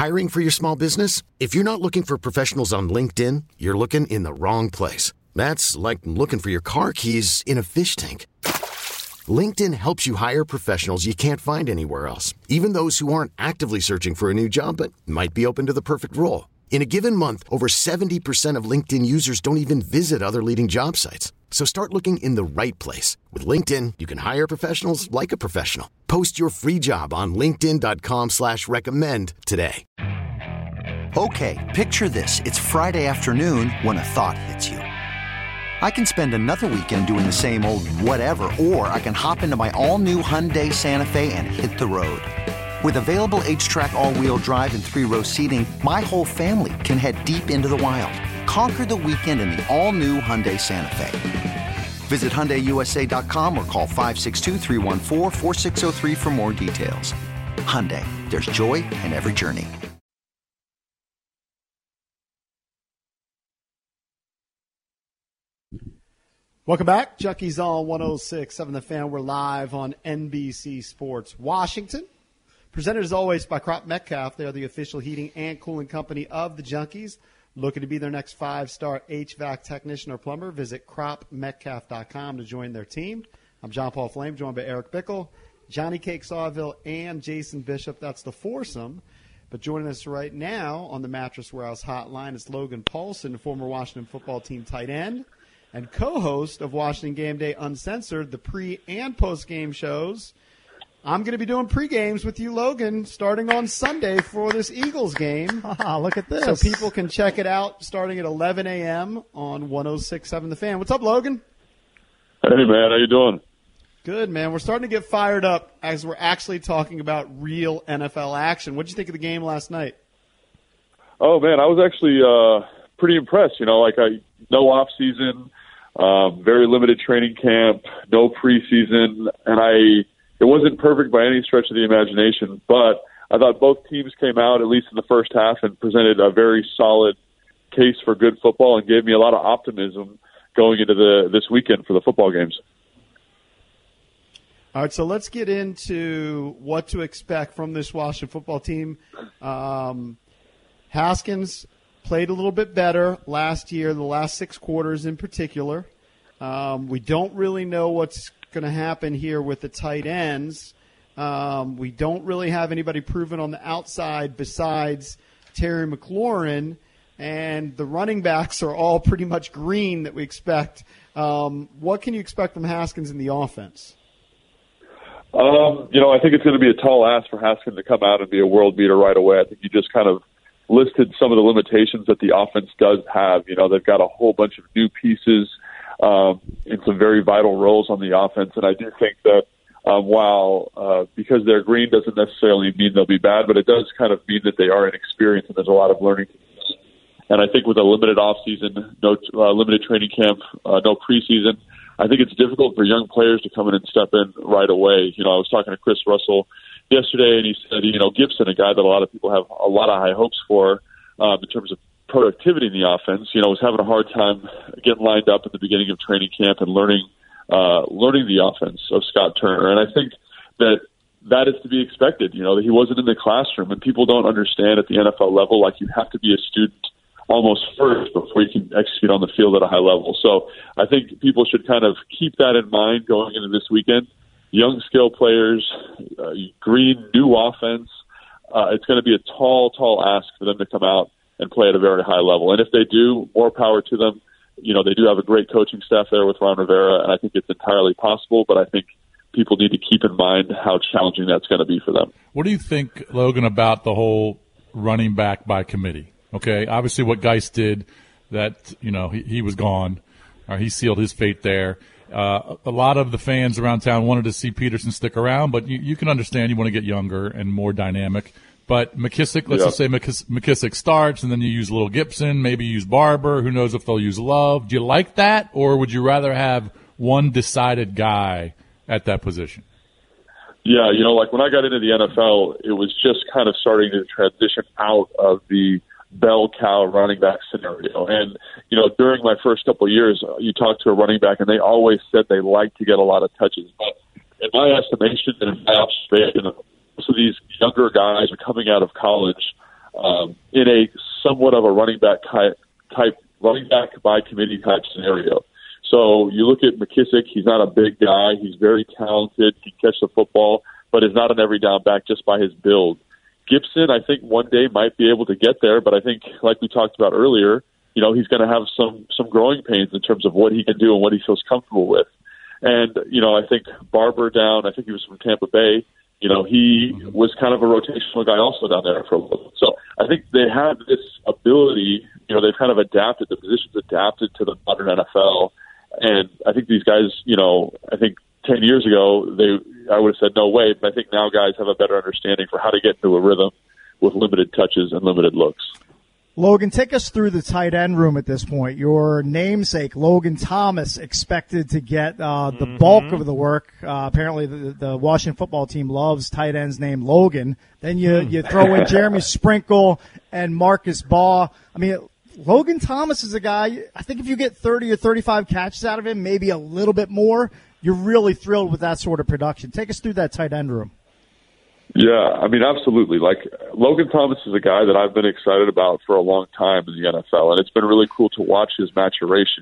Hiring for your small business? If you're not looking for professionals on LinkedIn, you're looking in the wrong place. That's like looking for your car keys in a fish tank. LinkedIn helps you hire professionals you can't find anywhere else, even those who aren't actively searching for a new job but might be open to the perfect role. In a given month, over 70% of LinkedIn users don't even visit other leading job sites. So start looking in the right place. With LinkedIn, you can hire professionals like a professional. Post your free job on linkedin.com/recommend today. Okay, picture this. It's Friday afternoon when a thought hits you. I can spend another weekend doing the same old whatever, or I can hop into my all-new Hyundai Santa Fe and hit the road. With available H-Track all-wheel drive and 3-row seating, my whole family can head deep into the wild. Conquer the weekend in the all-new Hyundai Santa Fe. Visit HyundaiUSA.com or call 562-314-4603 for more details. Hyundai, there's joy in every journey. Welcome back. Junkies on 106.7 The Fan. We're live on NBC Sports Washington. Presented as always by Crop Metcalf. They are the official heating and cooling company of the Junkies. Looking to be their next 5-star HVAC technician or plumber? Visit cropmetcalf.com to join their team. I'm John Paul Flame, joined by Eric Bickle, Johnny Cake Sawville, and Jason Bishop. That's the foursome. But joining us right now on the Mattress Warehouse hotline is Logan Paulson, former Washington football team tight end and co-host of Washington Game Day Uncensored, the pre- and post-game shows. I'm going to be doing pre-games with you, Logan, starting on Sunday for this Eagles game. Look at this. So people can check it out starting at 11 a.m. on 106.7 The Fan. What's up, Logan? Hey, man. How you doing? Good, man. We're starting to get fired up as we're actually talking about real NFL action. What did you think of the game last night? Oh, man, I was actually pretty impressed. You know, no off-season, very limited training camp, no preseason, and it wasn't perfect by any stretch of the imagination, but I thought both teams came out, at least in the first half, and presented a very solid case for good football and gave me a lot of optimism going into this weekend for the football games. All right, so let's get into what to expect from this Washington football team. Haskins played a little bit better last year, the last 6 quarters in particular. We don't really know what's going to happen here with the tight ends. We don't really have anybody proven on the outside besides Terry McLaurin, and the running backs are all pretty much green that we expect. What can you expect from Haskins in the offense? I think it's going to be a tall ask for Haskins to come out and be a world beater right away. I think you just kind of listed some of the limitations that the offense does have. You know, they've got a whole bunch of new pieces in some very vital roles on the offense. And I do think that while because they're green doesn't necessarily mean they'll be bad, but it does kind of mean that they are inexperienced and there's a lot of learning. And I think with a limited offseason, no limited training camp, no preseason, I think it's difficult for young players to come in and step in right away. You know, I was talking to Chris Russell yesterday, and he said, Gibson, a guy that a lot of people have a lot of high hopes for in terms of productivity in the offense, was having a hard time getting lined up at the beginning of training camp and learning the offense of Scott Turner. And I think that is to be expected, that he wasn't in the classroom, and people don't understand at the NFL level, like you have to be a student almost first before you can execute on the field at a high level. So I think people should kind of keep that in mind going into this weekend. Young skill players, green, new offense. It's going to be a tall ask for them to come out and play at a very high level. And if they do, more power to them. They do have a great coaching staff there with Ron Rivera, and I think it's entirely possible, but I think people need to keep in mind how challenging that's going to be for them. What do you think, Logan, about the whole running back by committee? Okay, obviously what Geist did, that, he was gone, or he sealed his fate there. A lot of the fans around town wanted to see Peterson stick around, but you can understand you want to get younger and more dynamic. But McKissick, let's just say McKissick starts, and then you use Little Gibson, maybe use Barber. Who knows if they'll use Love? Do you like that, or would you rather have one decided guy at that position? Yeah, like when I got into the NFL, it was just kind of starting to transition out of the bell cow running back scenario. And, during my first couple of years, you talk to a running back and they always said they like to get a lot of touches. But in my estimation and in my observation, most of these younger guys are coming out of college. in a somewhat of a running back by committee type scenario. So you look at McKissick, he's not a big guy. He's very talented. He can catch the football, but is not an every down back just by his build. Gibson, I think one day might be able to get there, but I think, like we talked about earlier, he's going to have some growing pains in terms of what he can do and what he feels comfortable with. And, I think Barber down, I think he was from Tampa Bay, he was kind of a rotational guy also down there for a little bit. So I think they have this ability, they've kind of adapted, the positions adapted to the modern NFL. And I think these guys, I think 10 years ago, I would have said no way, but I think now guys have a better understanding for how to get into a rhythm with limited touches and limited looks. Logan, take us through the tight end room at this point. Your namesake, Logan Thomas, expected to get the bulk of the work. Apparently, the Washington football team loves tight ends named Logan. Then you throw in Jeremy Sprinkle and Marcus Baugh. I mean, Logan Thomas is a guy, I think if you get 30 or 35 catches out of him, maybe a little bit more, you're really thrilled with that sort of production. Take us through that tight end room. Yeah, I mean, absolutely. Like, Logan Thomas is a guy that I've been excited about for a long time in the NFL, and it's been really cool to watch his maturation.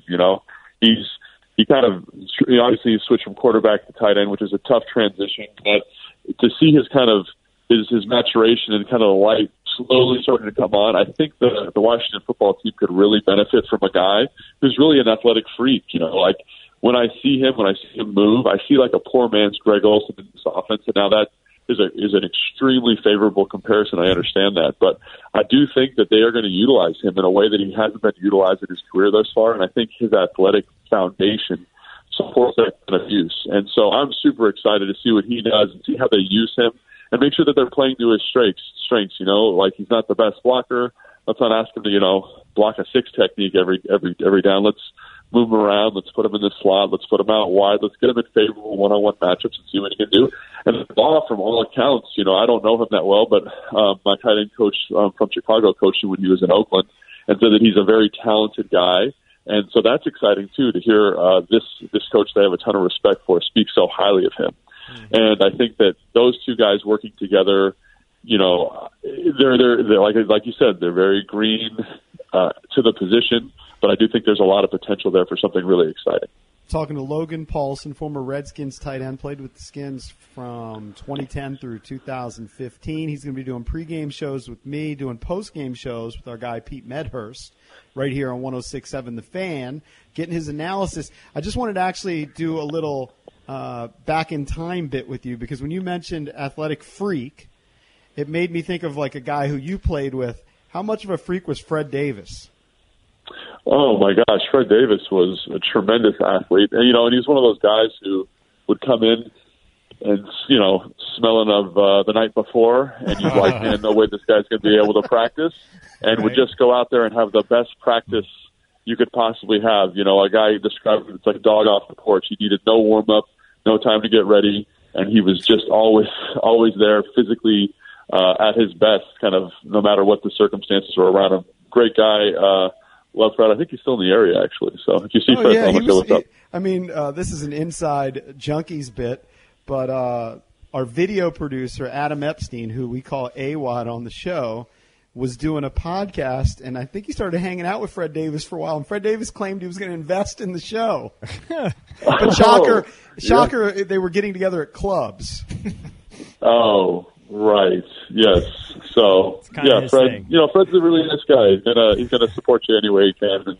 He kind of, obviously he switched from quarterback to tight end, which is a tough transition, but to see his kind of his maturation and kind of the light slowly starting to come on, I think the Washington football team could really benefit from a guy who's really an athletic freak. Like, when I see him move, I see like a poor man's Greg Olsen in this offense, and now that is an extremely favorable comparison. I understand that, but I do think that they are going to utilize him in a way that he hasn't been utilized in his career thus far, and I think his athletic foundation supports that kind of use. And so I'm super excited to see what he does and see how they use him and make sure that they're playing to his strengths. Like, he's not the best blocker. Let's not ask him to, block a 6 technique every down. Let's move him around. Let's put him in the slot. Let's put him out wide. Let's get him in favorable one-on-one matchups and see what he can do. And Baugh, from all accounts, I don't know him that well, but my tight end coach from Chicago coached him when he was in Oakland and said that he's a very talented guy. And so that's exciting, too, to hear this coach they have a ton of respect for speak so highly of him. Mm-hmm. And I think that those two guys working together, they're like you said, they're very green to the position, but I do think there's a lot of potential there for something really exciting. Talking to Logan Paulsen, former Redskins tight end, played with the Skins from 2010 through 2015. He's going to be doing pregame shows with me, doing postgame shows with our guy Pete Medhurst right here on 106.7 The Fan, getting his analysis. I just wanted to actually do a little back in time bit with you, because when you mentioned athletic freak, it made me think of like a guy who you played with. How much of a freak was Fred Davis? Oh, my gosh. Fred Davis was a tremendous athlete. And, and he's one of those guys who would come in and, smelling of the night before, and you're like, man, no way this guy's going to be able to practice, and would just go out there and have the best practice you could possibly have. A guy described it, it's like a dog off the porch. He needed no warm-up, no time to get ready, and he was just always there physically at his best, kind of no matter what the circumstances were around him. Great guy. Love Fred. I think he's still in the area, actually. So if you see Fred, what's up? I mean, this is an inside Junkies bit, but our video producer, Adam Epstein, who we call AWOD on the show, was doing a podcast, and I think he started hanging out with Fred Davis for a while, and Fred Davis claimed he was going to invest in the show. But shocker, yeah. They were getting together at clubs. Oh, right. Yes. So, yeah, Fred, Fred's a really nice guy. He's gonna support you any way he can.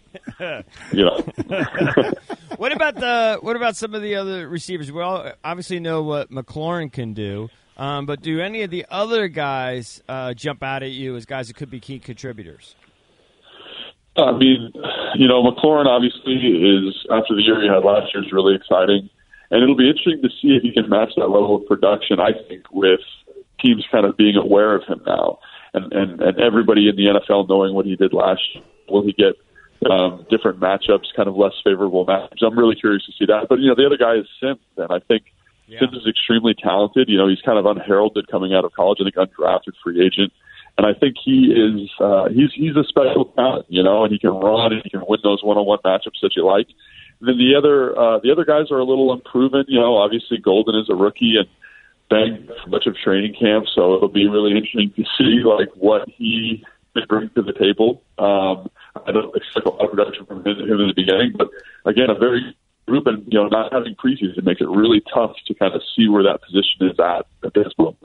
And, What about some of the other receivers? We all obviously know what McLaurin can do, but do any of the other guys jump out at you as guys that could be key contributors? I mean, McLaurin obviously is, after the year he had last year, is really exciting, and it'll be interesting to see if he can match that level of production. I think with teams kind of being aware of him now, and everybody in the NFL knowing what he did last year. Will he get different matchups, kind of less favorable matchups? I'm really curious to see that. But, the other guy is Sims, and I think Sims is extremely talented. He's kind of unheralded coming out of college, I think undrafted free agent. And I think he is he's a special talent, and he can run and he can win those one-on-one matchups that you like. And then the other guys are a little unproven. Obviously Golden is a rookie, and banged for much of training camp, so it'll be really interesting to see like what he can bring to the table. I don't expect a lot of production from him in the beginning, but again, a very group, and not having preseason makes it really tough to kind of see where that position is at this moment.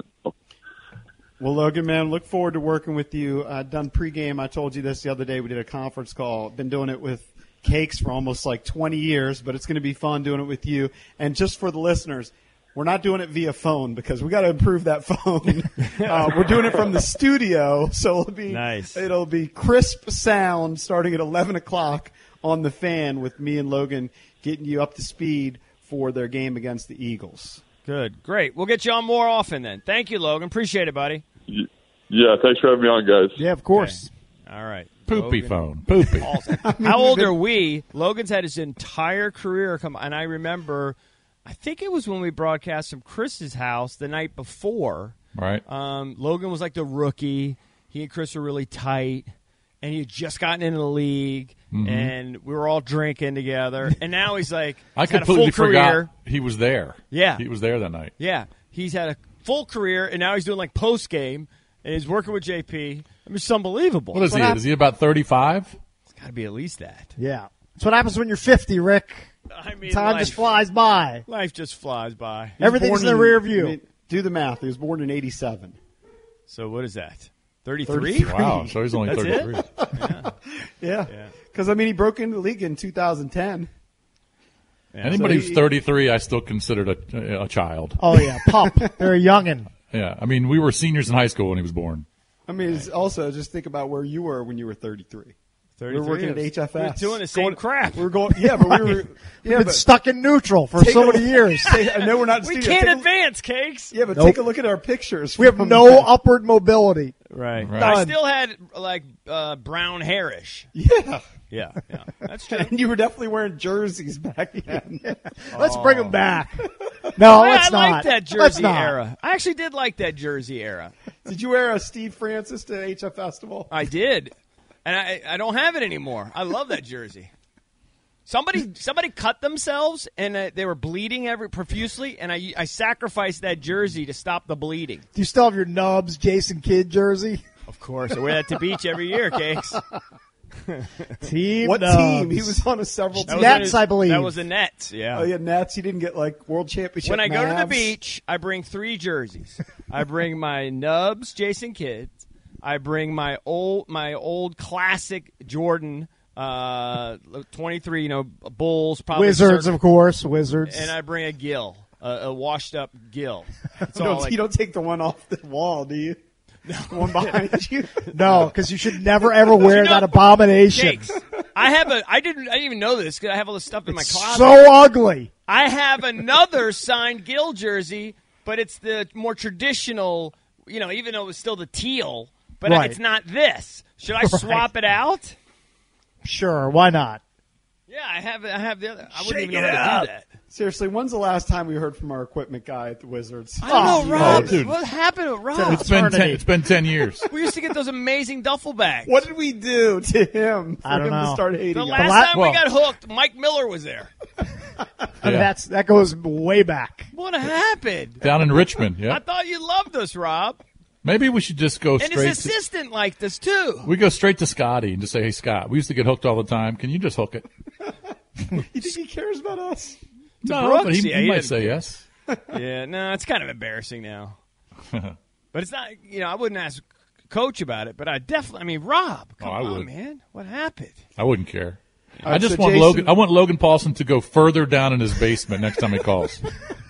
Well, Logan, man, look forward to working with you. Done pregame. I told you this the other day. We did a conference call. Been doing it with Cakes for almost like 20 years, but it's going to be fun doing it with you. And just for the listeners, we're not doing it via phone because we got to improve that phone. We're doing it from the studio, so it'll be nice. It'll be crisp sound starting at 11 o'clock on the Fan with me and Logan getting you up to speed for their game against the Eagles. Good. Great. We'll get you on more often then. Thank you, Logan. Appreciate it, buddy. Yeah, thanks for having me on, guys. Yeah, of course. Okay. All right. Poopy Logan. phone. Poopy. How old are we? Logan's had his entire career come, and I remember, I think it was when we broadcast from Chris's house the night before. Right. Logan was like the rookie. He and Chris were really tight, and he had just gotten into the league, and we were all drinking together. And now he's like, I he's had a completely full career. forgot he was there. Yeah. He was there that night. Yeah, he's had a full career, and now he's doing like post game, and he's working with JP. I mean, it's unbelievable. What is he? Is he about 35? It's got to be at least that. Yeah. That's what happens when you're 50, Rick. I mean, Time just flies by. Life just flies by. Everything's in the rear view. I mean, do the math. He was born in 87. So what is that? 33? Wow, so he's only That's 33. it? Yeah. Because, I mean, he broke into the league in 2010. Anybody So who's 33, I still considered a child. Oh, yeah. Pup. They're a youngin'. Yeah, I mean, we were seniors in high school when he was born. I mean, it's also just think about where you were when you were 33. We were working at HFS. We're doing the same crap. We were going, yeah, but we were, We've yeah, been but stuck in neutral for take so a- many years. I know we're not. in We studio. can't Take a- advance, Cakes. Yeah, but Nope. take a look at our pictures. We have from no that. upward mobility. Right. Right. I Done. still had, like, brown hairish. Yeah. Yeah, that's true. And you were definitely wearing jerseys back then. Let's bring them back. No, let's I not. like that Let's jersey not. era. I actually did like that jersey era. Did you wear a Steve Francis to HF Festival? I did. And I don't have it anymore. I love that jersey. Somebody cut themselves, and they were bleeding profusely, and I sacrificed that jersey to stop the bleeding. Do you still have your Nubs Jason Kidd jersey? Of course. I wear that to beach every year, Cakes. Team What Nubs. team? He was on a several That teams. was Nets, in I believe. That was the Nets, yeah. Oh, yeah, Nets. He didn't get, like, world championship When I go to the Mavs. beach, I bring 3 jerseys. I bring my Nubs Jason Kidd. I bring my old classic Jordan 23, Bulls, probably Wizards, circa- of course. Wizards. and I bring a Gill, a washed up Gill. It's all like, You don't take the one off the wall, do you? The one behind you? No, because you should never ever wear that abomination. Cakes. I didn't even know this because I have all this stuff in my closet. So ugly. I have another signed Gill jersey, but it's the more traditional, even though it's still the teal, but Right. it's not this. Should I swap it out? Sure, why not? Yeah, I have the other. I wouldn't Shake even know it how up. to do that. Seriously, when's the last time we heard from our equipment guy at the Wizards? I don't know, Rob. dude. What happened to Rob? It's been 10 years. We used to get those amazing duffel bags. What did we do to him for I don't him to know. start hating The us? last time well- we got hooked, Mike Miller was there. I mean, that goes way back. What happened? Down in Richmond, I yeah. thought you loved us, Rob. Maybe we should just go And straight his to... assistant liked us, too. We go straight to Scotty and just say, hey, Scott, we used to get hooked all the time. Can you just hook it? You think he cares about us? No, Brooks? but he, Yeah, he he might didn't say care. yes. Yeah, no, it's kind of embarrassing now. But it's not, I wouldn't ask Coach about it, but I definitely, Rob, come I on, would. man. What happened? I wouldn't care. All I right, just so want Jason- Logan Paulson to go further down in his basement next time he calls.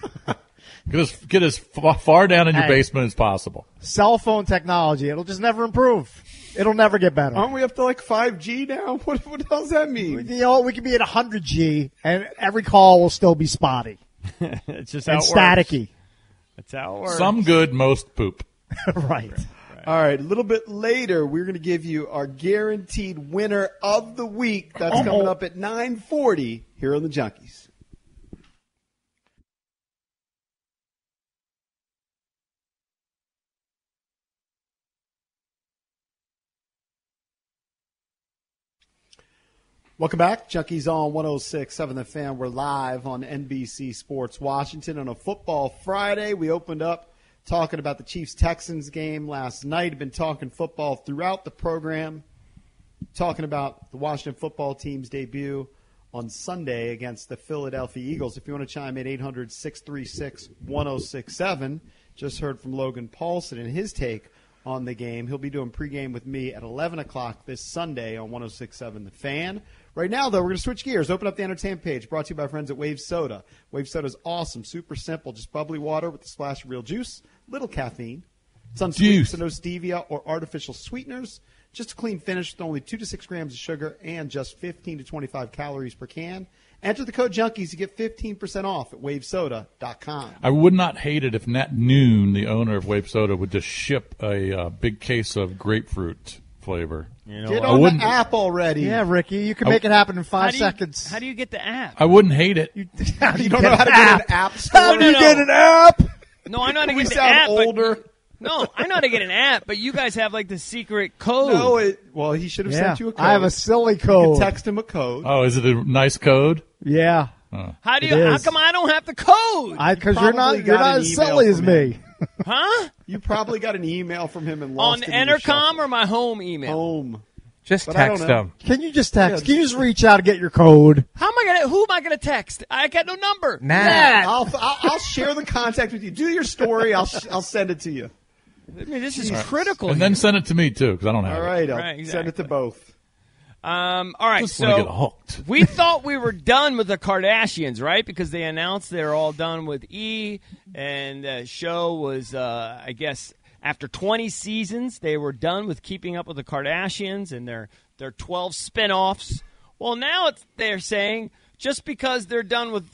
Get as far down in your Hey. basement as possible. Cell phone technology, it'll just never improve. It'll never get better. Aren't we up to like 5G now? What the hell does that mean? We could be at 100G, and every call will still be spotty It's just and staticky. That's how it works. Some good, most poop. Right. All right, a little bit later, we're going to give you our guaranteed winner of the week. That's coming up at 9:40 here on the Junkies. Welcome back. Junkies on 106.7 The Fan. We're live on NBC Sports Washington on a football Friday. We opened up talking about the Chiefs-Texans game last night. Been talking football throughout the program, talking about the Washington football team's debut on Sunday against the Philadelphia Eagles. If you want to chime in, 800-636-1067. Just heard from Logan Paulson and his take on the game. He'll be doing pregame with me at 11 o'clock this Sunday on 106.7 The Fan. Right now, though, we're going to switch gears. Open up the entertainment page, brought to you by friends at Wave Soda. Wave Soda is awesome, super simple, just bubbly water with a splash of real juice, little caffeine. It's unsweetened, so no stevia or artificial sweeteners. Just a clean finish with only 2 to 6 grams of sugar and just 15 to 25 calories per can. Enter the code Junkies to get 15% off at wavesoda.com. I would not hate it if Nat Noon, the owner of Wave Soda, would just ship a big case of grapefruit flavor. Get on the app already. Yeah, Ricky, you can make it happen in 5 seconds. How do you get the app? I wouldn't hate it. You don't know how to get an app store? How do you get an app? No, I know how to We get the sound app. older. No, I know how to get an app, but you guys have like the secret code. No, well, he should have sent you a code. I have a silly You code. could text him a code. Oh, is it a nice code? Yeah. How do you? It How is. come I don't have the code? Because you're probably not got an as email silly as from me. Huh? You probably got an email from him and On lost it in your Entercom shuffle. or my home email? Home. Just But I don't text know. them. Can you just text? Yeah. Can you just reach out and get your code? Who am I gonna text? I got no number. Nat. I'll share the contact with you. Do your story. I'll send it to you. I mean, this is critical. And then send it to me, too, because I don't have All it. right, I'll Right, send it to both. all right. Just want to get So hooked. we thought we were done with the Kardashians, right? Because they announced they're all done with E, and the show was, I guess, after 20 seasons, they were done with Keeping Up with the Kardashians and their 12 spinoffs. Well, now they're saying just because they're done with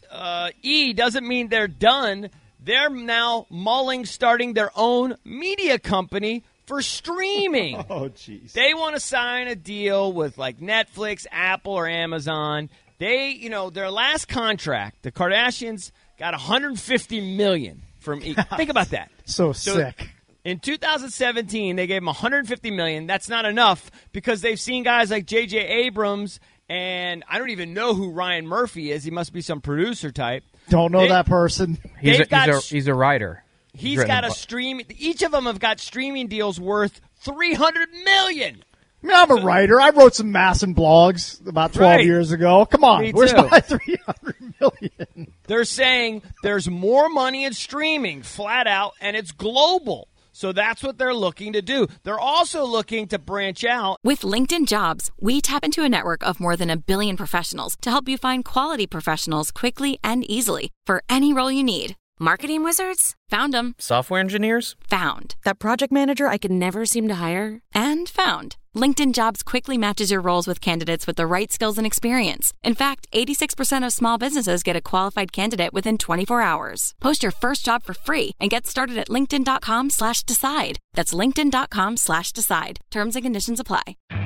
E doesn't mean they're done. They're now mulling starting their own media company for streaming. Oh, jeez. They want to sign a deal with like Netflix, Apple, or Amazon. They, their last contract, the Kardashians got $150 million from E. Think about that. So sick. In 2017, they gave them $150 million. That's not enough because they've seen guys like J.J. Abrams, and I don't even know who Ryan Murphy is. He must be some producer type. Don't know that person. He's a writer. He's got a stream. Each of them have got streaming deals worth $300 million. I mean, I'm a writer. I wrote some Masson blogs about 12 Right. years ago. Come on. Me Where's too. my $300 million? They're saying there's more money in streaming, flat out, and it's global. So that's what they're looking to do. They're also looking to branch out. With LinkedIn Jobs, we tap into a network of more than 1 billion professionals to help you find quality professionals quickly and easily for any role you need. Marketing wizards? Found them. Software engineers? Found. That project manager I could never seem to hire? And found. LinkedIn Jobs quickly matches your roles with candidates with the right skills and experience. In fact, 86% of small businesses get a qualified candidate within 24 hours. Post your first job for free and get started at linkedin.com/decide. That's linkedin.com/decide. Terms and conditions apply.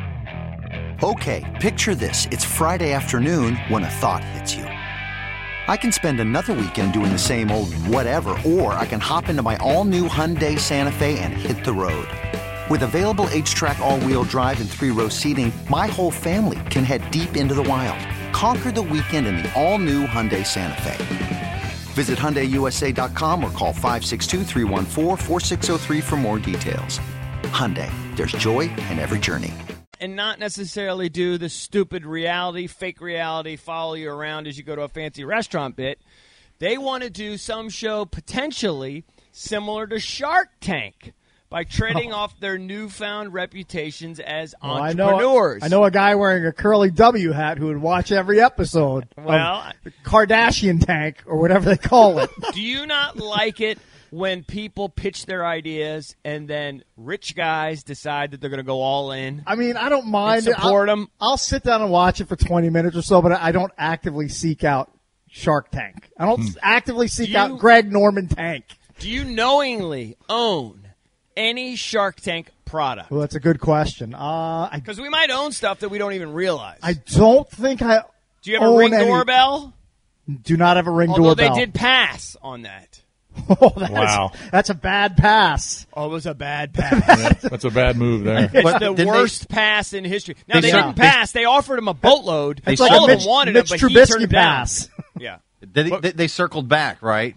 Okay, picture this. It's Friday afternoon when a thought hits you. I can spend another weekend doing the same old whatever, or I can hop into my all-new Hyundai Santa Fe and hit the road. With available H-Track all-wheel drive and 3-row seating, my whole family can head deep into the wild. Conquer the weekend in the all-new Hyundai Santa Fe. Visit HyundaiUSA.com or call 562-314-4603 for more details. Hyundai, there's joy in every journey. And not necessarily do the stupid reality, fake reality, follow you around as you go to a fancy restaurant bit. They want to do some show potentially similar to Shark Tank by trading off their newfound reputations as entrepreneurs. I know a guy wearing a curly W hat who would watch every episode Well, of the Kardashian Tank or whatever they call it. do you not like it when people pitch their ideas and then rich guys decide that they're going to go all in? I mean, I don't mind And support 'em. I'll sit down and watch it for 20 minutes or so, but I don't actively seek out Shark Tank. I don't actively seek out Greg Norman Tank. Do you knowingly own any Shark Tank product? Well, that's a good question. Because we might own stuff that we don't even realize. I don't think I Do you have a own Ring any- doorbell? do not have a Ring Although doorbell. they did pass on that. Oh, Wow. That's a bad pass. Oh, it was a bad pass. Yeah, that's a bad move there. It's the worst pass in history. Now, they didn't pass. They offered him a boatload. It's All like of them wanted Mitch it, but he turned Trubisky it down. pass. Yeah. They circled back, right?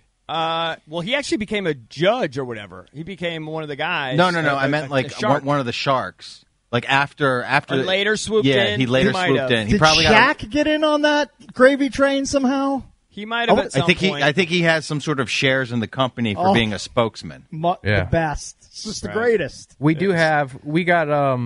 Well, he actually became a judge or whatever. He became one of the guys. No. I meant like one of the Sharks. Like after Or later swooped in. Yeah, he later might swooped have. in. He Did probably Shaq get in on that gravy train somehow? He might have at some point. I think he has some sort of shares in the company for being a spokesman. The best. It's just the greatest. We got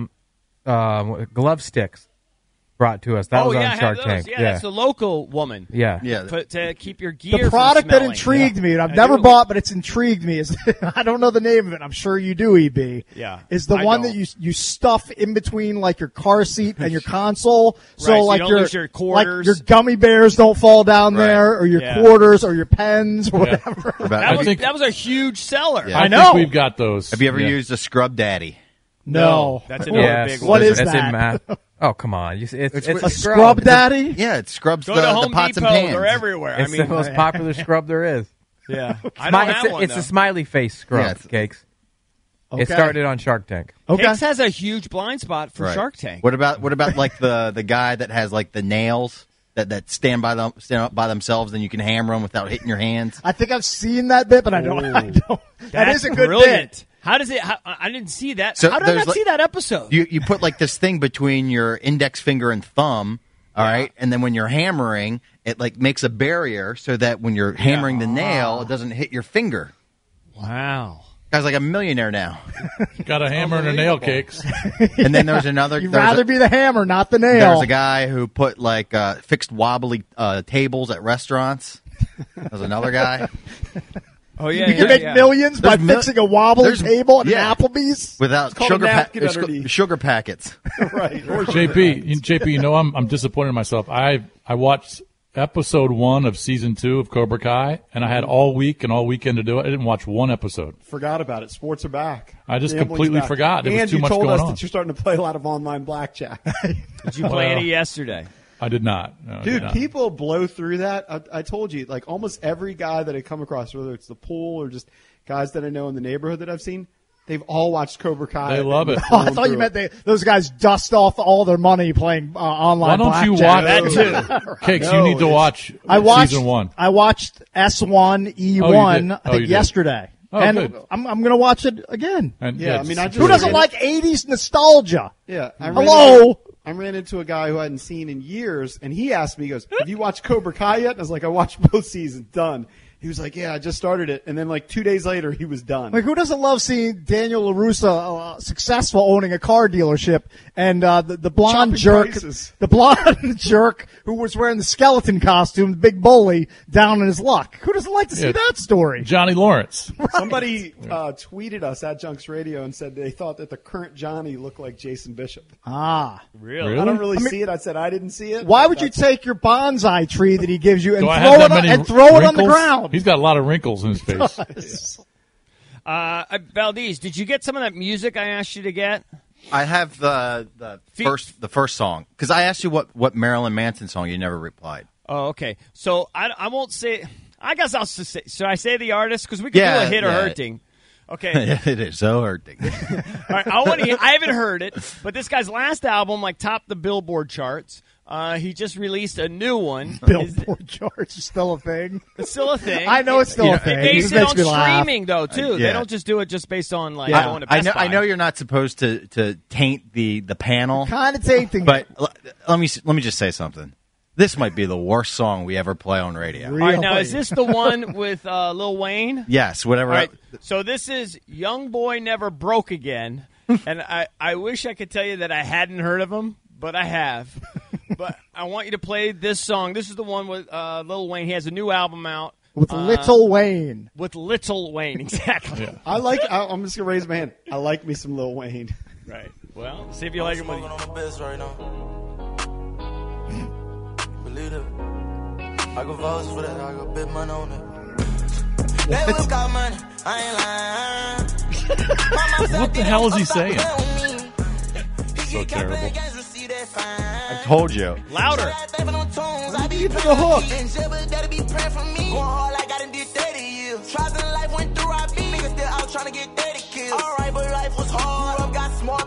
glove sticks brought to us. That was on Shark Tank. Yeah, that's the local woman. Yeah. To keep your gear The product from that smelling. intrigued me, and I've never bought, but it's intrigued me, is I don't know the name of it. I'm sure you do, EB. Yeah. Is the I one don't. that you stuff in between like your car seat and your console, so you like don't lose your quarters. like your gummy bears don't fall down there, or your quarters, or your pens, or whatever. That was a huge seller. Yeah. I know. We've got those. Have you ever used a Scrub Daddy? No. That's another big one. What is That's that? Oh, come on. It's a scrub daddy? Yeah, it scrubs Go the to Home pots Depot. and pans. They're everywhere. It's the most popular scrub there is. Yeah. I don't have one, It's though. a smiley face scrub, Cakes. Okay. It started on Shark Tank. Cakes has a huge blind spot for Shark Tank. What about like the guy that has like the nails that stand up by themselves, and you can hammer them without hitting your hands? I think I've seen that bit, but I don't. That is a good brilliant. bit. How does it? I didn't see that. So How did I there's not see that episode? You put like this thing between your index finger and thumb, all right, and then when you're hammering, it like makes a barrier so that when you're hammering the nail, it doesn't hit your finger. Wow. Guy's like a millionaire now. Got a hammer and a nail, Cakes. And then there's another. You'd rather be the hammer, not the nail. There's a guy who put like fixed wobbly tables at restaurants. There's another guy. Oh yeah, you can make millions by fixing a wobbly table at an Applebee's without sugar packets. Right. JP, you know I'm disappointed in myself. I watched episode 1 of season 2 of Cobra Kai, and I had all week and all weekend to do it. I didn't watch one episode. Forgot about it. Sports are back. I just Gambling's completely back. forgot. There was and too much you told going us on. that you're starting to play a lot of online blackjack. Did you play any yesterday? I did not. No, I Dude, did not. people blow through that. I told you, like almost every guy that I come across, whether it's the pool or just guys that I know in the neighborhood that I've seen, they've all watched Cobra Kai. They love it. Oh, I thought you meant those guys dust off all their money playing online. Why don't you watch that too? Cakes, you need to watch season 1. I watched S1 E1 I think yesterday. Oh, and good. I'm going to watch it again. And, Yeah, I mean, I just who doesn't like 80s nostalgia? Yeah. I ran into a guy who I hadn't seen in years, and he asked me, he goes, have you watched Cobra Kai yet? And I was like, I watched both seasons. Done. He was like, yeah, I just started it. And then like 2 days later, he was done. Like, who doesn't love seeing Daniel LaRussa successful owning a car dealership and the blonde Chopping jerk, prices. the blonde jerk who was wearing the skeleton costume, the big bully, down in his luck? Who doesn't like to see that story? Johnny Lawrence. Right. Somebody tweeted us at Junks Radio and said they thought that the current Johnny looked like Jason Bishop. Ah. Really? I don't really see it. I said I didn't see it. Why would you take your bonsai tree that he gives you and Do I throw have it that many on the wrinkles? ground? He's got a lot of wrinkles in his face. Valdez, did you get some of that music I asked you to get? I have the first song because I asked you what Marilyn Manson song. You never replied. Oh, okay. So I won't say. I guess I'll just say. Should I say the artist? Because we can do a hit or hurting. Okay. It is so hurting. All right. I haven't heard it, but this guy's last album topped the Billboard charts. He just released a new one. Billboard charts is still a thing. It's still a thing. I know it's still a thing. They base it on streaming, though, too. Yeah. They don't just do it just based on going to Best Buy. I know you're not supposed to taint the panel, Kind of tainting. but let me just say something. This might be the worst song we ever play on radio. All right, now is this the one with Lil Wayne? Yes, whatever. All right, so this is Young Boy Never Broke Again, and I wish I could tell you that I hadn't heard of him, but I have. But I want you to play this song. This is the one with Lil Wayne. He has a new album out. With Little Wayne. With Little Wayne, exactly. Yeah. I'm just gonna raise my hand. I like me some Lil Wayne. Right. Well, see if you like him. On my best right now. Believe it. I go vouch for that. I go big money on it. They will got money. I ain't lying. What the hell is he saying? So terrible. I told you. Louder. Get to the hook.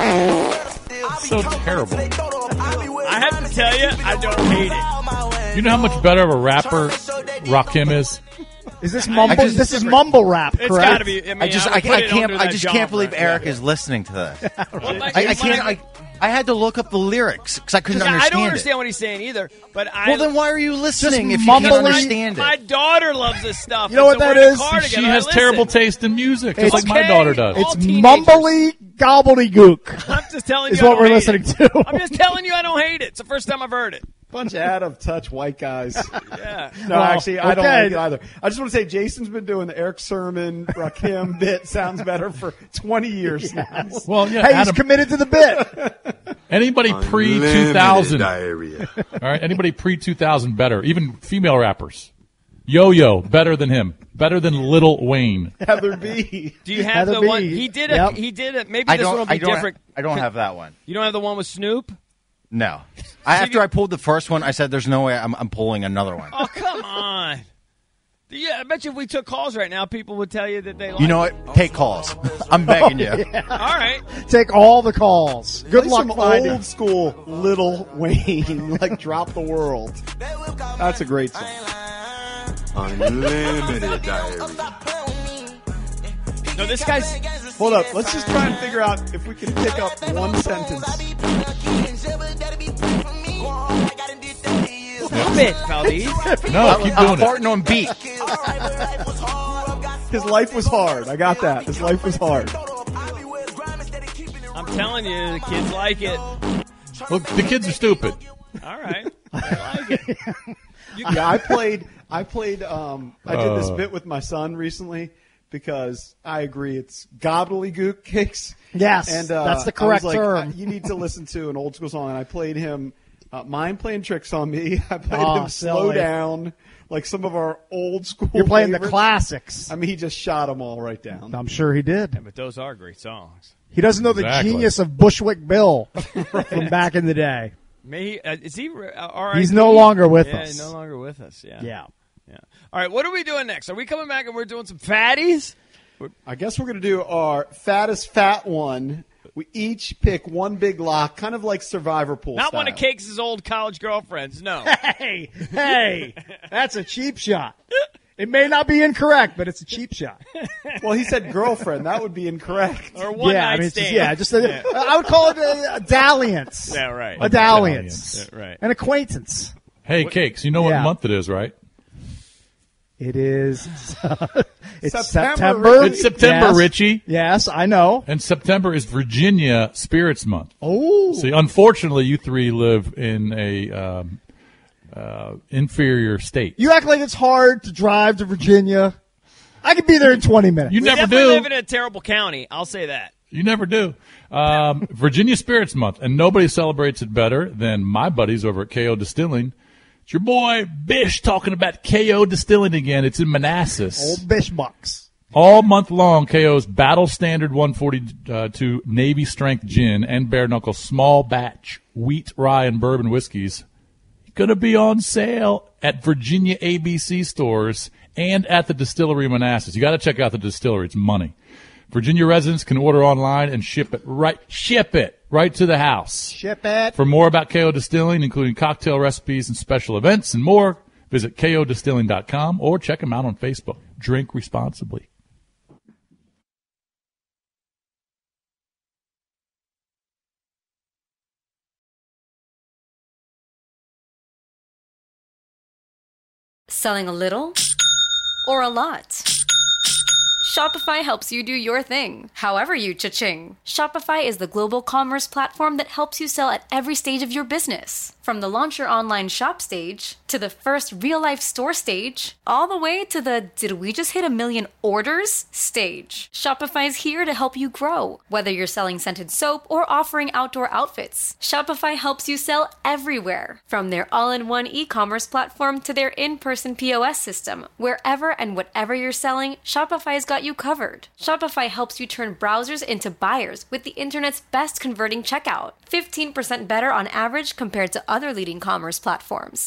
So terrible. I have to tell you, I don't hate it. You know how much better of a rapper Rakim is? Is this mumble? This is mumble rap, correct? It's got to be. I mean, I can't believe Eric is listening to this. I can't. I had to look up the lyrics because I couldn't understand I don't understand what he's saying either. But well, then why are you listening if you can't understand it? My daughter loves this stuff. You know what that is? She has terrible taste in music, just like my daughter does. It's mumbly gobbledygook. I'm just telling you. Is what we're listening to. I'm just telling you, I don't hate it. It's the first time I've heard it. Bunch of out-of-touch white guys. Yeah. No, actually, I don't like it either. I just want to say Jason's been doing the Eric Sermon, Rakim bit sounds better for 20 years now. Well, yeah, hey, Adam, he's committed to the bit. Anybody pre-2000. Diarrhea. All right, anybody pre-2000 better. Even female rappers. Yo-Yo, better than him. Better than Lil Wayne. Heather B. Do you have the one? He did it. He did it. Maybe this one will be different. I don't have that one. You don't have the one with Snoop? No. After I pulled the first one, I said, "There's no way I'm pulling another one." Oh, come on! Yeah, I bet you if we took calls right now, people would tell you that they. You know what? Take calls. I'm begging you. Yeah. All right. Take all the calls. Good luck some finding old school Lil Wayne, like "Drop the World." That's a great song. Unlimited diarrhea. No, this guy's. Hold up. Let's just try and figure out if we can pick up one sentence. Stop it, Valdez. No, keep doing it. Farting on beat. His life was hard. I got that. His life was hard. I'm telling you, the kids like it. Look, the kids are stupid. All right. I like it. Yeah, I did this bit with my son recently because I agree it's gobbledygook cakes. Yes, and that's the correct term. You need to listen to an old school song, and I played him Mind Playing Tricks on Me. I played him Slow Down, like some of our old school You're playing favorites. the classics. I mean, he just shot them all right down. I'm sure he did. Yeah, but those are great songs. He doesn't know the genius of Bushwick Bill from back in the day. Is he? He's no longer with us. Yeah, he's no longer with us. Yeah. Yeah. All right, what are we doing next? Are we coming back and we're doing some fatties? I guess we're going to do our fattest fat one. We each pick one big lock, kind of like Survivor Pool Not style. one of Cakes' old college girlfriends, no. Hey, that's a cheap shot. It may not be incorrect, but it's a cheap shot. Well, he said girlfriend. That would be incorrect. Or one night stand. I would call it a dalliance. Yeah, right. A dalliance. Yeah, right. An acquaintance. Hey, Cakes, you know what month it is, right? It is. It's September. It's September, yes. Richie. Yes, I know. And September is Virginia Spirits Month. Oh. See, unfortunately, you three live in a inferior state. You act like it's hard to drive to Virginia. I could be there in 20 minutes. You never definitely do. live in a terrible county. I'll say that. You never do. Virginia Spirits Month, and nobody celebrates it better than my buddies over at KO Distilling. It's your boy Bish talking about KO Distilling again. It's in Manassas. Old Bish Bucks. All month long, KO's Battle Standard 142 Navy Strength Gin and Bare Knuckle Small Batch Wheat, Rye, and Bourbon Whiskeys going to be on sale at Virginia ABC stores and at the distillery in Manassas. You got to check out the distillery. It's money. Virginia residents can order online and ship it right to the house. Ship it. For more about KO Distilling, including cocktail recipes and special events and more, visit kodistilling.com or check them out on Facebook. Drink responsibly. Selling a little or a lot? Shopify helps you do your thing, however you cha-ching. Shopify is the global commerce platform that helps you sell at every stage of your business. From the launch your online shop stage, to the first real-life store stage, all the way to the did we just hit 1 million orders stage. Shopify's here to help you grow. Whether you're selling scented soap or offering outdoor outfits, Shopify helps you sell everywhere. From their all-in-one e-commerce platform to their in-person POS system, wherever and whatever you're selling, Shopify's got you covered. Shopify helps you turn browsers into buyers with the internet's best converting checkout. 15% better on average compared to other leading commerce platforms. And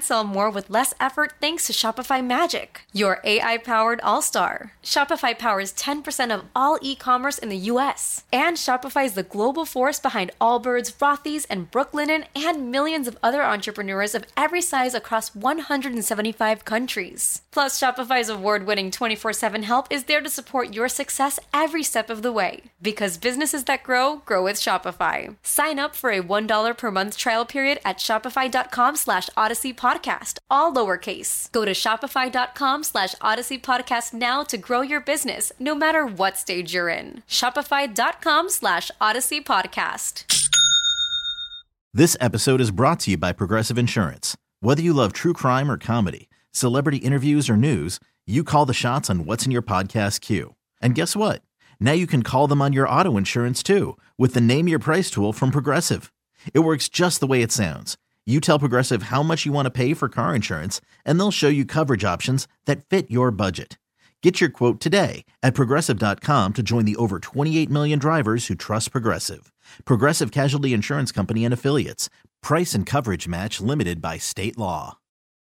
sell more with less effort thanks to Shopify Magic, your AI-powered all-star. Shopify powers 10% of all e-commerce in the U.S. And Shopify is the global force behind Allbirds, Rothy's, and Brooklinen, and millions of other entrepreneurs of every size across 175 countries. Plus, Shopify's award-winning 24/7 help is there to support your success every step of the way. Because businesses that grow with Shopify. Sign up for a $1 per month trial period at shopify.com/Odyssey Podcast, all lowercase. Go to shopify.com/Odyssey Podcast now to grow your business, no matter what stage you're in. Shopify.com/Odyssey Podcast. This episode is brought to you by Progressive Insurance. Whether you love true crime or comedy, celebrity interviews or news, you call the shots on what's in your podcast queue. And guess what? Now you can call them on your auto insurance too with the Name Your Price tool from Progressive. It works just the way it sounds. You tell Progressive how much you want to pay for car insurance, and they'll show you coverage options that fit your budget. Get your quote today at Progressive.com to join the over 28 million drivers who trust Progressive. Progressive Casualty Insurance Company and Affiliates. Price and coverage match limited by state law.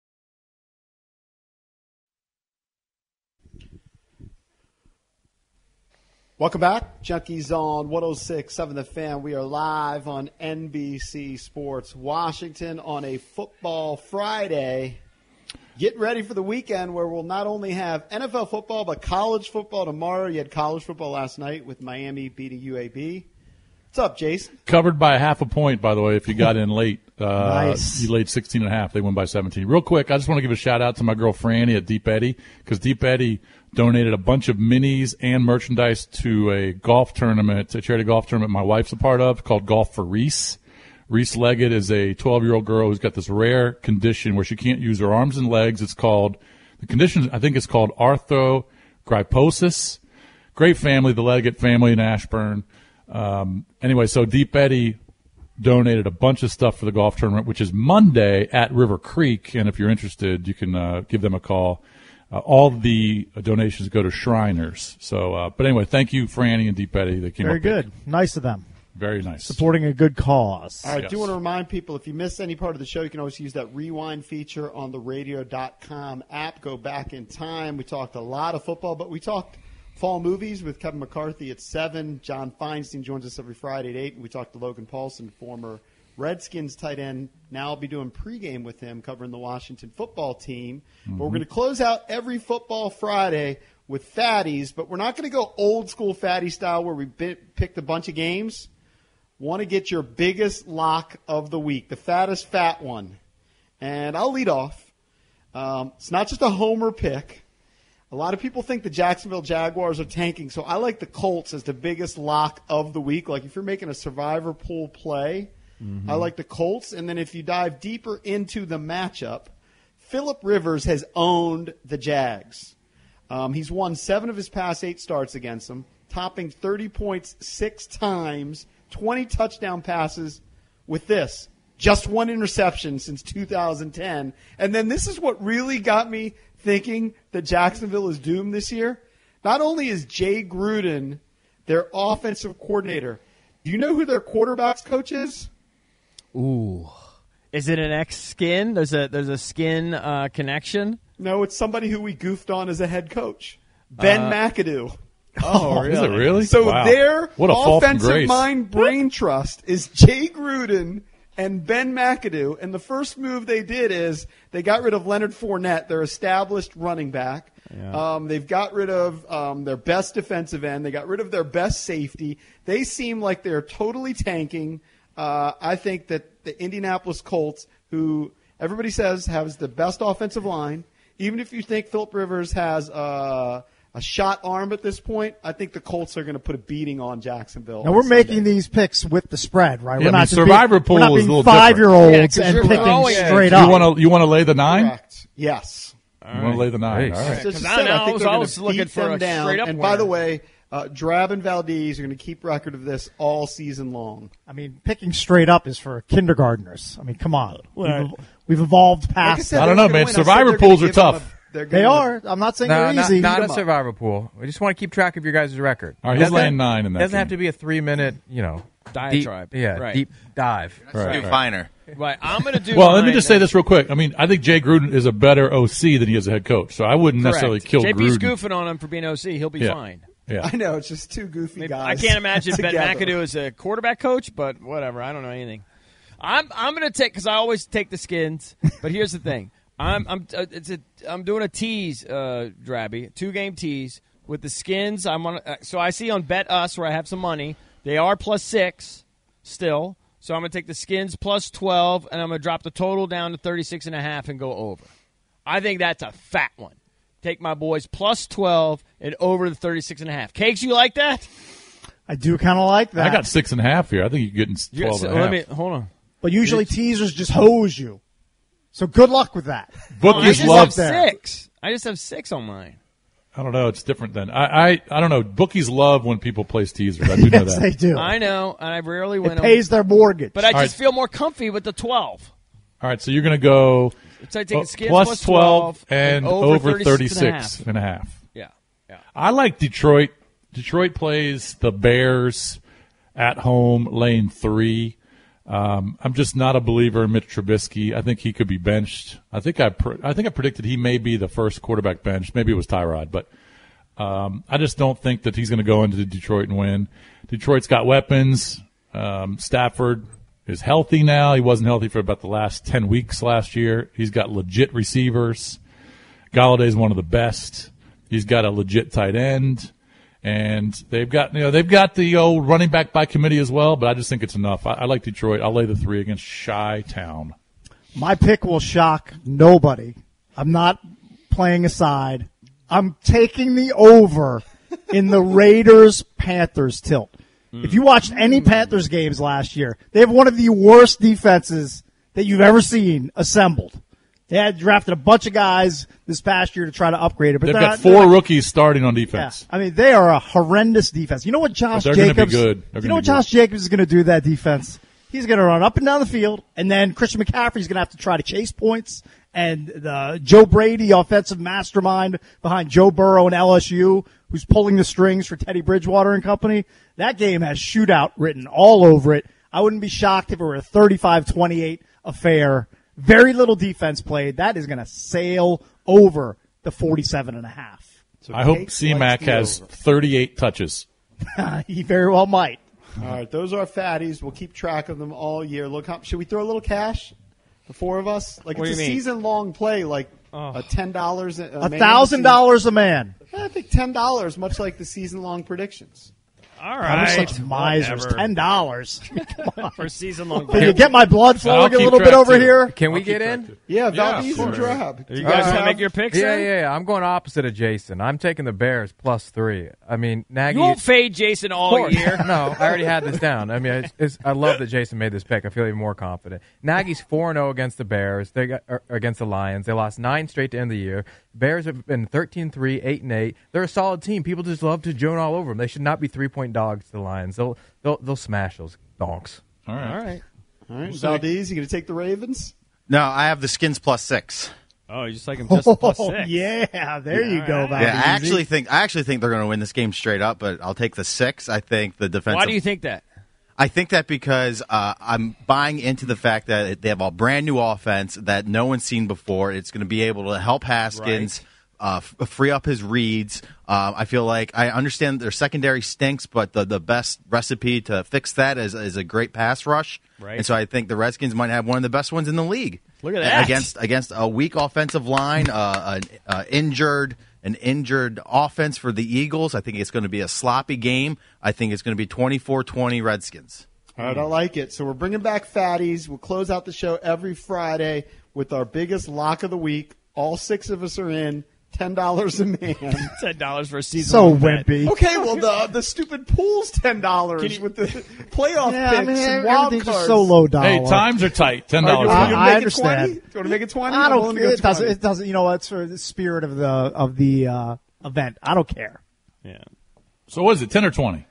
Welcome back. Junkies on 106.7 The Fan. We are live on NBC Sports Washington on a football Friday. Get ready for the weekend where we'll not only have NFL football, but college football tomorrow. You had college football last night with Miami beating UAB. What's up, Jason? Covered by half a point, by the way, if you got in late. Nice. You laid 16.5. They won by 17. Real quick, I just want to give a shout-out to my girl Franny at Deep Eddy, because Deep Eddy donated a bunch of minis and merchandise to a golf tournament, a charity golf tournament my wife's a part of called Golf for Reese. Reese Leggett is a 12-year-old girl who's got this rare condition where she can't use her arms and legs. The condition, I think, is called arthrogryposis. Great family, the Leggett family in Ashburn. Anyway, so Deep Eddy donated a bunch of stuff for the golf tournament, which is Monday at River Creek. And if you're interested, you can give them a call. All the donations go to Shriners. So, but anyway, thank you, Franny and Deep Eddy. They came Very up good. big. Nice of them. Very nice. Supporting a good cause. All right, Yes. do want to remind people, if you missed any part of the show, you can always use that rewind feature on the radio.com app. Go back in time. We talked a lot of football, but we talked fall movies with Kevin McCarthy at 7. John Feinstein joins us every Friday at 8. And we talked to Logan Paulson, former Redskins tight end. Now I'll be doing pregame with him covering the Washington football team. Mm-hmm. But we're going to close out every football Friday with fatties, but we're not going to go old school fatty style where we picked a bunch of games. Want to get your biggest lock of the week, the fattest fat one. And I'll lead off. It's not just a homer pick. A lot of people think the Jacksonville Jaguars are tanking, so I like the Colts as the biggest lock of the week. Like if you're making a survivor pool play, I like the Colts. And then if you dive deeper into the matchup, Phillip Rivers has owned the Jags. He's won 7 of his past 8 starts against them, topping 30 points 6 times, 20 touchdown passes with this. Just 1 interception since 2010. And then this is what really got me thinking that Jacksonville is doomed this year. Not only is Jay Gruden their offensive coordinator, do you know who their quarterback's coach is? Ooh. Is it an ex-Skin? There's a Skin connection? No, it's somebody who we goofed on as a head coach. Ben McAdoo. Oh, really? Is it really? So wow. Their what a offensive mind brain trust is Jay Gruden and Ben McAdoo. And the first move they did is they got rid of Leonard Fournette, their established running back. Yeah. They've got rid of their best defensive end. They got rid of their best safety. They seem like they're totally tanking. I think that the Indianapolis Colts, who everybody says has the best offensive line, even if you think Phillip Rivers has a shot arm at this point, I think the Colts are going to put a beating on Jacksonville. Now we're making these picks with the spread, right? Yeah, we're not survivor pool we're not is a little being 5-year-olds and picking straight up. You want to lay the 9? Correct. Yes. You want to lay the 9? Nice. All right. Because I was looking for a down. straight up And winner. by the way, Drab and Valdez are going to keep record of this all season long. I mean, picking straight up is for kindergartners. I mean, come on. We've evolved past said, I don't know, man. Survivor pools are tough. They are. I'm not saying they're easy. Not a survivor pool. We just want to keep track of your guys' record. All right, he's laying 9 in that. It doesn't have to be a 3-minute, diatribe. Deep dive. Right. Finer. Right. I'm going to do. Well, let me just say this real quick. I mean, I think Jay Gruden is a better OC than he is a head coach, so I wouldn't necessarily kill JP's Gruden. goofing on him for being OC. He'll be fine. Yeah. I know, it's just two goofy guys. I can't imagine Ben McAdoo as a quarterback coach, but whatever. I don't know anything. I'm going to take, because I always take the Skins. But here's the thing: I'm doing a tease, Drabby, 2-game tease with the Skins. So I see on Bet Us where I have some money. They are +6 still. So I'm going to take the Skins +12, and I'm going to drop the total down to 36.5 and go over. I think that's a fat one. Take my boys +12 and over the 36.5. Cakes, you like that? I do kind of like that. I got 6.5 here. I think you're getting 12.5. Hold on. But usually teasers just hose you. So good luck with that. Bookies love 6. I just have 6 on mine. I don't know. It's different then. I don't know. Bookies love when people place teasers. I do know Yes, that. they do. I know, and I rarely win It pays their mortgage. But I just feel more comfy with the 12. All right, so you're going to go So I take the Skins +12 and over over 36.5. Yeah. I like Detroit. Detroit plays the Bears at home, laying 3. I'm just not a believer in Mitch Trubisky. I think he could be benched. I think I predicted he may be the first quarterback benched. Maybe it was Tyrod, but I just don't think that he's going to go into Detroit and win. Detroit's got weapons. Stafford is healthy now. He wasn't healthy for about the last 10 weeks last year. He's got legit receivers. Galladay's one of the best. He's got a legit tight end. And they've got the old running back by committee as well, but I just think it's enough. I like Detroit. I'll lay the 3 against Chi-Town. My pick will shock nobody. I'm not playing a side. I'm taking the over in the Raiders-Panthers tilt. If you watched any Panthers games last year, they have one of the worst defenses that you've ever seen assembled. They had drafted a bunch of guys this past year to try to upgrade it. But they've got 4 rookies starting on defense. Yeah. I mean, they are a horrendous defense. You know what Josh They're Jacobs? Gonna be good. You know what Josh Jacobs is going to do to that defense? He's going to run up and down the field, and then Christian McCaffrey's going to have to try to chase points. And Joe Brady, offensive mastermind behind Joe Burrow and LSU, who's pulling the strings for Teddy Bridgewater and company. That game has shootout written all over it. I wouldn't be shocked if it were a 35-28 affair. Very little defense played. That is going to sail over the 47.5. So I hope C-Mac has 38 touches. He very well might. All right, those are fatties. We'll keep track of them all year. Look, should we throw a little cash? The 4 of us? Like, it's a season-long play, like $10 a man. $1,000 a man. I think $10, much like the season-long predictions. All right. We're such misers. $10. Come on. For season-long. Can you get my blood flowing a little bit over here? Can we get in? Yeah, Valdez and Drab. You guys want to make your picks? Yeah. I'm going opposite of Jason. I'm taking the Bears +3. I mean, Nagy. You won't fade Jason all year. No, I already had this down. I mean, I love that Jason made this pick. I feel even more confident. Nagy's 4-0 against the Bears. They got against the Lions. They lost 9 straight to end the year. Bears have been 13-3, 8-8. They're a solid team. People just love to joan all over them. They should not be 3-point dogs to the Lions. They'll smash those donks. All right. Valdez, you going to take the Ravens? No, I have the Skins +6. Oh, you just like them just +6. Yeah, there you go, Valdez. Yeah, I actually think they're going to win this game straight up, but I'll take the 6. I think the defensive. Why do you think that? I think that because I'm buying into the fact that they have a brand new offense that no one's seen before. It's going to be able to help Haskins free up his reads. I feel like I understand their secondary stinks, but the best recipe to fix that is a great pass rush. Right. And so I think the Redskins might have one of the best ones in the league. Look at that. Against a weak offensive line, an injured offense for the Eagles. I think it's going to be a sloppy game. I think it's going to be 24-20 Redskins. All right, I like it. So we're bringing back fatties. We'll close out the show every Friday with our biggest lock of the week. All 6 of us are in. $10 a man. $10 for a season. So wimpy. Okay, well the stupid pool's $10 with the playoff picks and wild everything's cards. just so low dollar. Hey, times are tight. $10. I understand. Do you want to make it 20? I don't. It It doesn't. You know what? It's for the spirit of the event. I don't care. Yeah. So what is it, 10 or 20?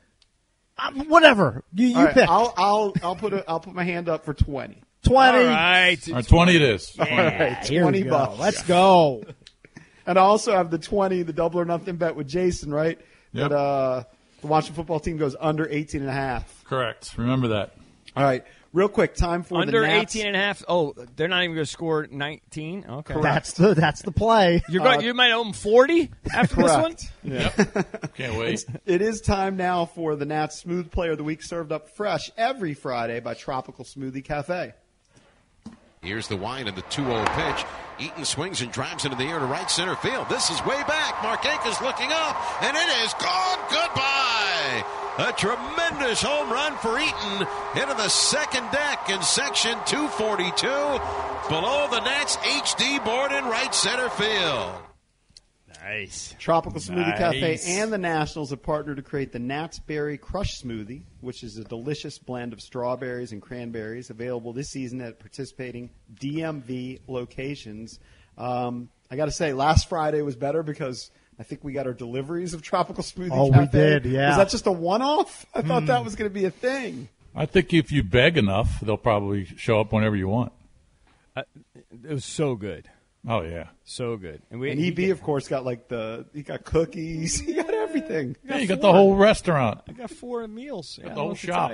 Whatever you All right, pick. I'll put my hand up for 20. 20. All right. All right, 20 it is. All right, Here we $20. go. Let's go. And I also have the 20, the double or nothing bet with Jason, right? Yep. That the Washington football team goes under 18.5. Correct. Remember that. All right. Real quick, time for under the Nats. 18.5. Oh, they're not even going to score 19. Okay, That's the play. You're going. You might owe them 40 after this one. Yeah. Can't wait. It is time now for the Nats Smooth Player of the Week, served up fresh every Friday by Tropical Smoothie Cafe. Here's the wind and the 2-0 pitch. Eaton swings and drives into the air to right center field. This is way back. Markakis looking up, and it is gone. Goodbye. A tremendous home run for Eaton into the second deck in section 242 below the Nats HD board in right center field. Nice. Tropical Smoothie Cafe and the Nationals have partnered to create the Nats Berry Crush Smoothie, which is a delicious blend of strawberries and cranberries, available this season at participating DMV locations. I got to say, last Friday was better because I think we got our deliveries of Tropical Smoothie Cafe. Oh, we did, yeah. Was that just a one-off? I thought that was going to be a thing. I think if you beg enough, they'll probably show up whenever you want. It was so good. Oh, yeah. So good. And EB, of course, got he got cookies. He got everything. Yeah, you got the whole restaurant. I got 4 meals. The whole shop.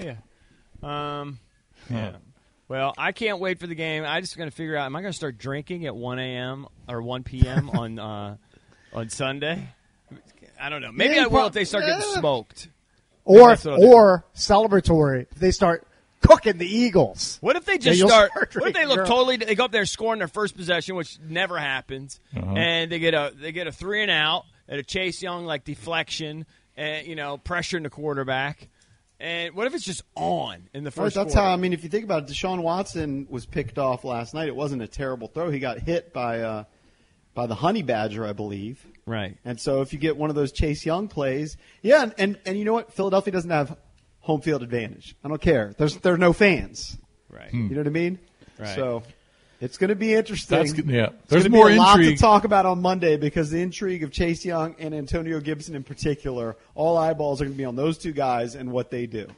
Yeah. Well, I can't wait for the game. I just going to figure out, am I going to start drinking at 1 a.m. or 1 p.m. on Sunday? I don't know. Maybe I will if they start getting smoked. Or celebratory if they start cooking the Eagles. What if they just start what if they look totally? They go up there scoring their first possession, which never happens, and they get a 3-and-out at a Chase Young deflection, and pressuring the quarterback. And what if it's just on in the first That's quarter? how, if you think about it, Deshaun Watson was picked off last night. It wasn't a terrible throw. He got hit by the Honey Badger, I believe. Right. And so if you get one of those Chase Young plays, yeah, and you know what? Philadelphia doesn't have home field advantage. I don't care. There are no fans. Right. You know what I mean? Right. So it's going to be interesting. There's more a lot intrigue to talk about on Monday because the intrigue of Chase Young and Antonio Gibson in particular, all eyeballs are going to be on those two guys and what they do.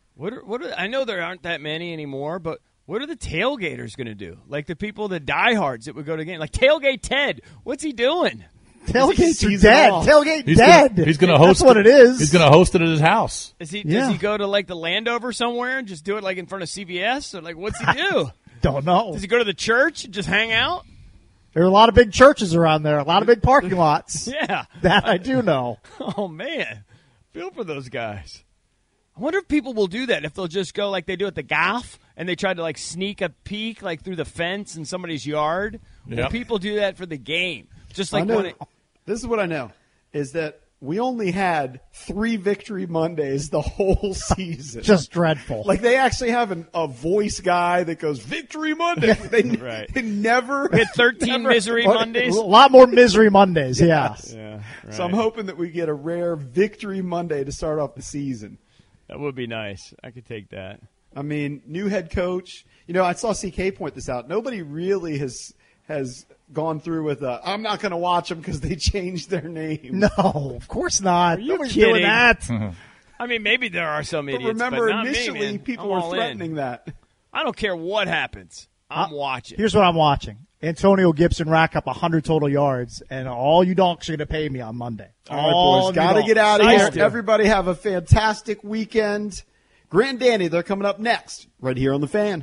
I know there aren't that many anymore, but what are the tailgaters going to do? Like the people, the diehards that would go to the game. Like Tailgate Ted. What's he doing? Tailgates are dead. Tailgate he's dead. He's going to host. That's what it is. He's going to host it at his house. Does he go to the Landover somewhere and just do it in front of CVS? Or what's he do? Don't know. Does he go to the church and just hang out? There are a lot of big churches around there. A lot of big parking lots. Yeah, that I do know. Oh man, feel for those guys. I wonder if people will do that. If they'll just go like they do at the golf and they try to sneak a peek through the fence in somebody's yard. Yep. Will people do that for the game? Just this is what I know, is that we only had 3 Victory Mondays the whole season. Just dreadful. They actually have a voice guy that goes, Victory Monday. They never. We had 13 Misery Mondays. A lot more Misery Mondays, yeah. Yeah, right. So I'm hoping that we get a rare Victory Monday to start off the season. That would be nice. I could take that. New head coach. I saw CK point this out. Nobody really has gone through with I'm not going to watch them because they changed their name. No, of course not. Are you Nobody's kidding? doing that. Maybe there are some idiots. Remember, but not initially, me, man. people were threatening that. I don't care what happens. I'm watching. Here's what I'm watching. Antonio Gibson rack up 100 total yards, and all you donks are going to pay me on Monday. All right, boys, got to get out of here. Everybody have a fantastic weekend. Grant and Danny, they're coming up next, right here on The Fan.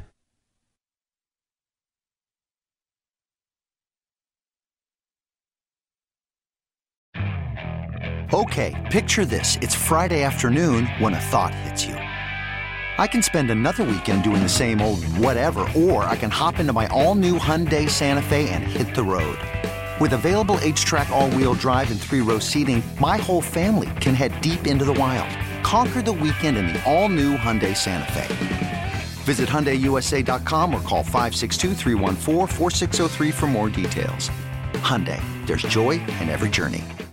Okay, picture this. It's Friday afternoon when a thought hits you. I can spend another weekend doing the same old whatever, or I can hop into my all-new Hyundai Santa Fe and hit the road. With available H-Track all-wheel drive and 3-row seating, my whole family can head deep into the wild. Conquer the weekend in the all-new Hyundai Santa Fe. Visit HyundaiUSA.com or call 562-314-4603 for more details. Hyundai, there's joy in every journey.